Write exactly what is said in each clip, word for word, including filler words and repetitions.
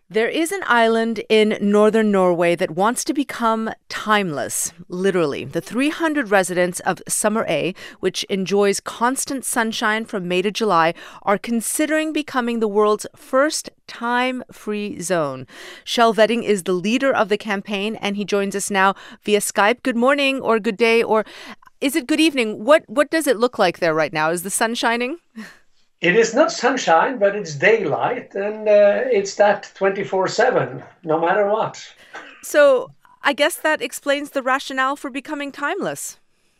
There is an island in northern Norway that wants to become timeless, literally. The three hundred residents of Sommerøy, which enjoys constant sunshine from May to July, are considering becoming the world's first time-free zone. Kjell Vedding is the leader of the campaign, and he joins us now via Skype. Good morning, or good day, or is it good evening? What, what does it look like there right now? Is the sun shining? It is not sunshine, but it's daylight, and uh, it's that twenty-four seven, no matter what. So I guess that explains the rationale for becoming timeless.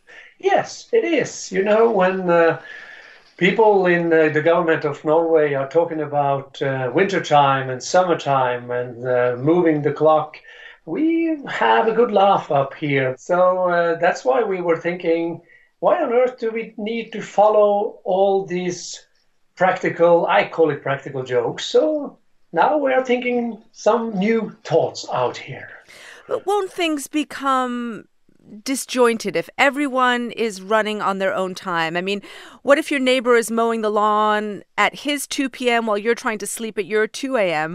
Yes, it is. You know, when uh, people in uh, the government of Norway are talking about uh, wintertime and summertime and uh, moving the clock, we have a good laugh up here. So uh, that's why we were thinking, why on earth do we need to follow all these practical, I call it practical jokes. So now we're thinking some new thoughts out here. But won't things become disjointed if everyone is running on their own time? I mean, what if your neighbor is mowing the lawn at his two p.m. while you're trying to sleep at your two a.m.?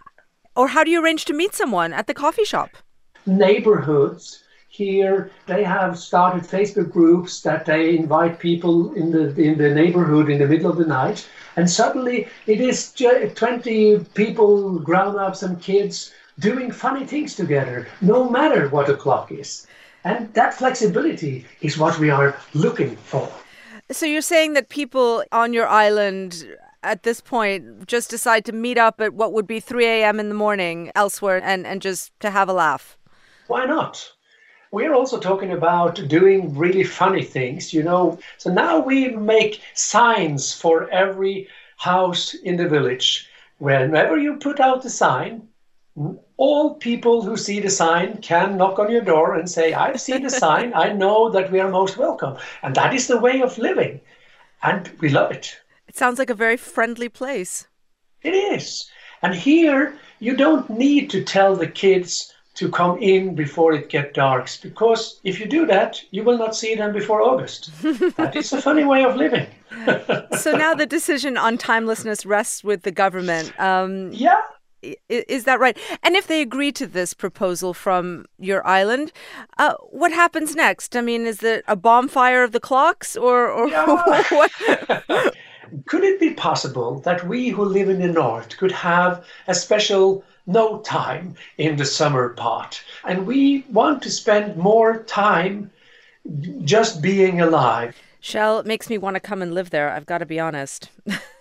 Or how do you arrange to meet someone at the coffee shop? Neighborhoods here, they have started Facebook groups that they invite people in the in the neighborhood in the middle of the night, and suddenly it is twenty people, grown-ups and kids, doing funny things together, no matter what the clock is. And that flexibility is what we are looking for. So you're saying that people on your island at this point just decide to meet up at what would be three a.m. in the morning elsewhere and, and just to have a laugh? Why not? We're also talking about doing really funny things, you know. So now we make signs for every house in the village. Whenever you put out the sign, all people who see the sign can knock on your door and say, I've seen the sign, I know that we are most welcome. And that is the way of living. And we love it. It sounds like a very friendly place. It is. And here, you don't need to tell the kids to come in before it gets dark, because if you do that, you will not see them before August. That is a funny way of living. So now the decision on timelessness rests with the government. Um, yeah. Is that right? And if they agree to this proposal from your island, uh, what happens next? I mean, is it a bonfire of the clocks or, or yeah. what? Could it be possible that we who live in the north could have a special no time in the summer part? And we want to spend more time just being alive. Kjell, it makes me want to come and live there, I've got to be honest.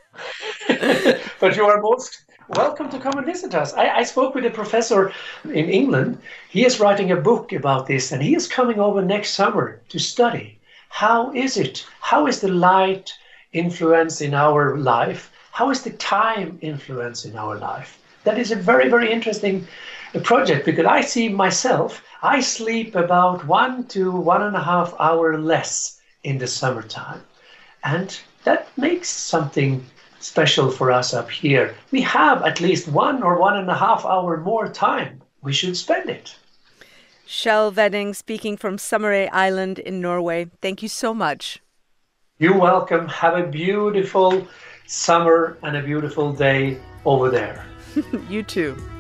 But you are most welcome to come and visit us. I, I spoke with a professor in England. He is writing a book about this, and he is coming over next summer to study. How is it? How is the light influence in our life? How is the time influence in our life? That is a very, very interesting project, because I see myself, I sleep about one to one and a half hour less in the summertime. And that makes something special for us up here. We have at least one or one and a half hour more time. We should spend it. Kjell Vedding speaking from Sommerøy Island in Norway. Thank you so much. You're welcome. Have a beautiful summer and a beautiful day over there. You too.